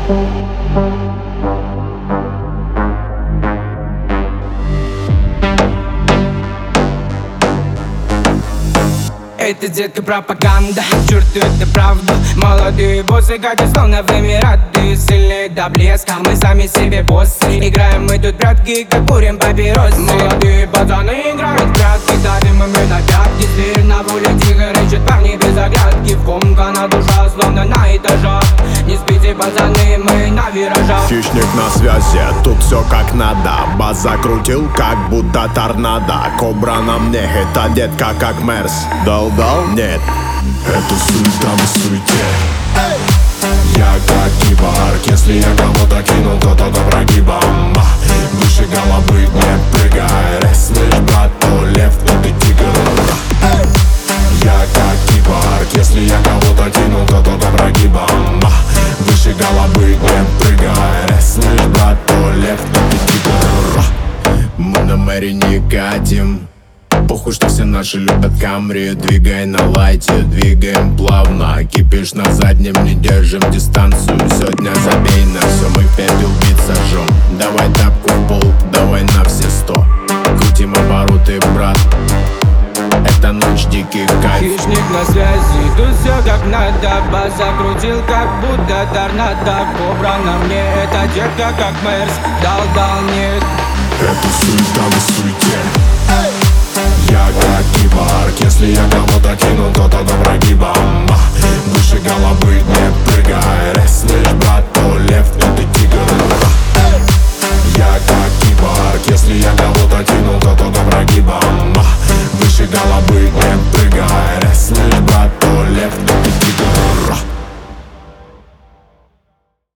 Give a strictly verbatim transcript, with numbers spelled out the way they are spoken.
Это, детка, пропаганда, черт, это правда. Молодые боссы, как и словно в Эмираты. Сильные до блеска, мы сами себе боссы. Играем мы тут прятки, как курим папиросы. Молодые пацаны играют в прятки, давим мы на пятки. Зверь на воле тихо рычит, парни без оглядки. В комкана душа, словно на этажах. Не спите, пацаны, мы на виражах. Хищник на связи, тут все как надо. Бас закрутил, как будто торнадо. Кобра на мне, это детка как Мерс. Дал-дал? Нет. Это суета в суете. Я как киборг, если я кого-то кинул, то тот прогибом. Выше головы не прыгай. Слышь, брат, то лев, то ты тигр. Я как киборг, если я кого-то кинул, то тот прогибом. Выше головы не прыгай. Слышь, брат, то лев, то ты тигр. Мы на мэри не катим. Похуй, что все наши любят Камри. Двигай на лайте, двигаем плавно. Кипиш на заднем, не держим дистанцию. Сегодня забей на все, мы в пепел бит сожжем. Давай тапку в пол, давай на все сто. Крутим обороты, брат. Это ночь дикий кайф. Хищник на связи, тут все как надо. Бас закрутил, как будто торнадо. Кобра на мне, это детка как Мерс. Дал-дал, нет. Это суета в суете. Я как киборг, если я кого-то кинул, то тот прогибом. Выше головы не прыгай.